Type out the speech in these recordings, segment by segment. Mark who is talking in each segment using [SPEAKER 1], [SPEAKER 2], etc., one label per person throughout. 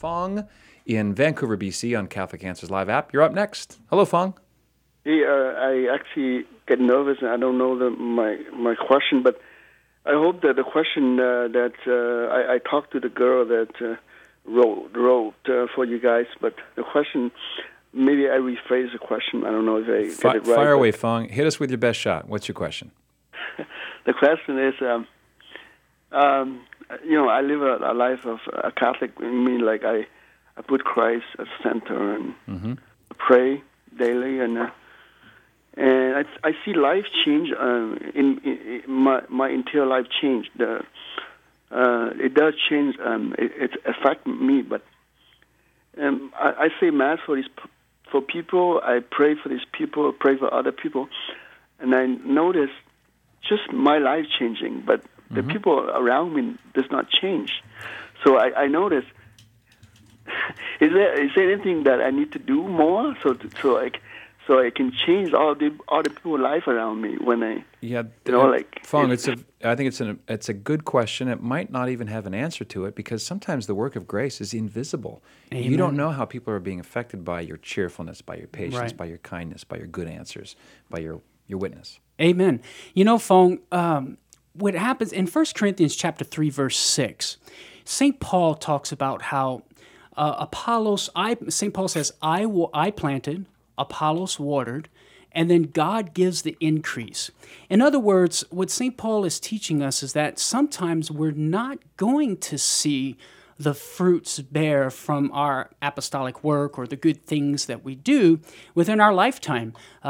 [SPEAKER 1] Fong in Vancouver, BC on Catholic Answers Live app. You're up next. Hello, Fong.
[SPEAKER 2] Hey, I actually get nervous and I don't know my question, but I hope that the question that I talked to the girl that wrote for you guys, but the question, maybe I rephrase the question. I don't know if I get it right.
[SPEAKER 1] Fire away, Fong. Hit us with your best shot. What's your question?
[SPEAKER 2] The question is, I live a life of a Catholic. I mean, like I put Christ at the center and pray daily, and I see life change. In my entire life change. It does change. It affects me, but I say mass for people. I pray for these people. Pray for other people, and I notice just my life changing, but the people around me does not change. So I notice. Is there anything that I need to do more so I can change all the people's life around me when I
[SPEAKER 1] Fong, I think it's a good question. It might not even have an answer to it because sometimes the work of grace is invisible.
[SPEAKER 3] Amen.
[SPEAKER 1] You don't know how people are being affected by your cheerfulness, by your patience,
[SPEAKER 3] Right.
[SPEAKER 1] by your kindness, by your good answers, by your witness.
[SPEAKER 3] Amen. Fong, what happens in 1 Corinthians chapter 3, verse 6, St. Paul talks about how St. Paul says, I planted, Apollos watered, and then God gives the increase. In other words, what St. Paul is teaching us is that sometimes we're not going to see the fruits bear from our apostolic work or the good things that we do within our lifetime.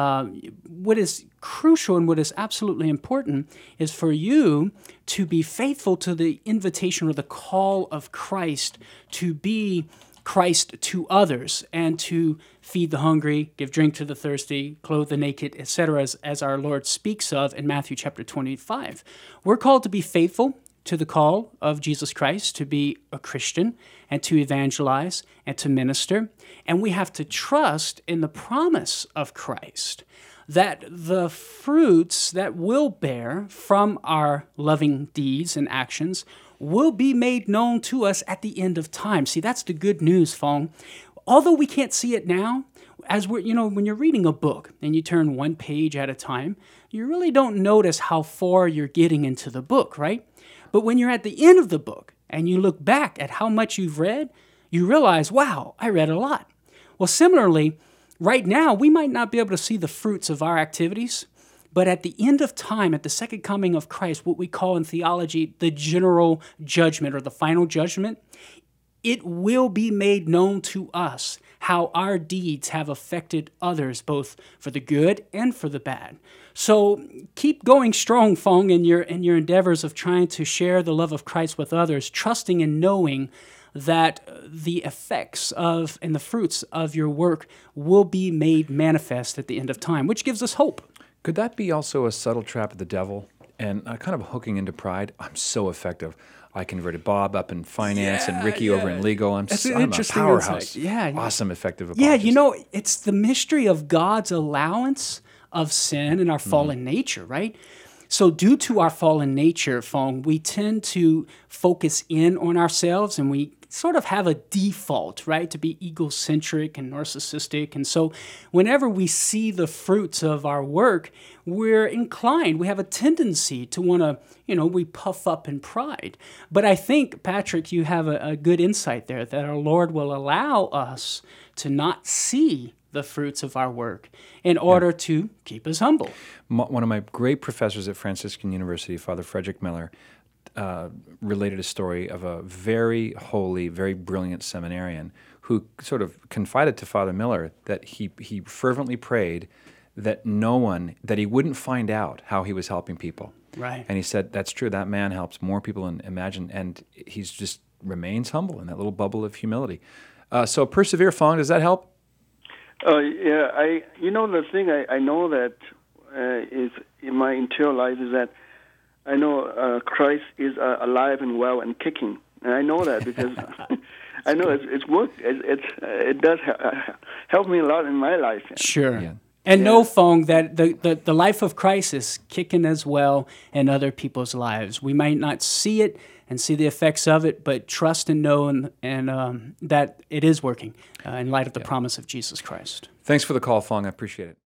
[SPEAKER 3] What is crucial and what is absolutely important is for you to be faithful to the invitation or the call of Christ to be Christ to others and to feed the hungry, give drink to the thirsty, clothe the naked, etc., as our Lord speaks of in Matthew chapter 25. We're called to be faithful to the call of Jesus Christ, to be a Christian and to evangelize and to minister. And we have to trust in the promise of Christ that the fruits that will bear from our loving deeds and actions will be made known to us at the end of time. See, that's the good news, Fong. Although we can't see it now, as we're, when you're reading a book and you turn one page at a time, you really don't notice how far you're getting into the book, right? But when you're at the end of the book and you look back at how much you've read, you realize, wow, I read a lot. Well, similarly, right now, we might not be able to see the fruits of our activities, but at the end of time, at the second coming of Christ, what we call in theology the general judgment or the final judgment, it will be made known to us how our deeds have affected others, both for the good and for the bad. So keep going strong, Fong, in your endeavors of trying to share the love of Christ with others, trusting and knowing that the effects of and the fruits of your work will be made manifest at the end of time, which gives us hope.
[SPEAKER 1] Could that be also a subtle trap of the devil and kind of hooking into pride? I'm so effective. I converted Bob up in finance and Ricky over in legal. I'm a powerhouse.
[SPEAKER 3] Insight. Yeah.
[SPEAKER 1] Awesome, effective apologist.
[SPEAKER 3] Yeah, it's the mystery of God's allowance of sin and our fallen nature, right? So due to our fallen nature, Fong, we tend to focus in on ourselves and we sort of have a default, right, to be egocentric and narcissistic. And so whenever we see the fruits of our work, we're inclined, we have a tendency to want to, we puff up in pride. But I think, Patrick, you have a good insight there that our Lord will allow us to not see the fruits of our work in order to keep us humble.
[SPEAKER 1] One of my great professors at Franciscan University, Father Frederick Miller, related a story of a very holy, very brilliant seminarian who sort of confided to Father Miller that he fervently prayed that that he wouldn't find out how he was helping people.
[SPEAKER 3] Right.
[SPEAKER 1] And he said, that's true, that man helps more people than imagine, and he's just remains humble in that little bubble of humility. So persevere, Fong, does that help?
[SPEAKER 2] Yeah, the thing I know that is in my interior life is that I know Christ is alive and well and kicking, and I know that because I know it's work. It does help me a lot in my life.
[SPEAKER 3] Sure.
[SPEAKER 1] Yeah.
[SPEAKER 3] And know, Fong, that the life of Christ is kicking as well in other people's lives. We might not see it and see the effects of it, but trust and know and that it is working in light of the promise of Jesus Christ.
[SPEAKER 1] Thanks for the call, Fong. I appreciate it.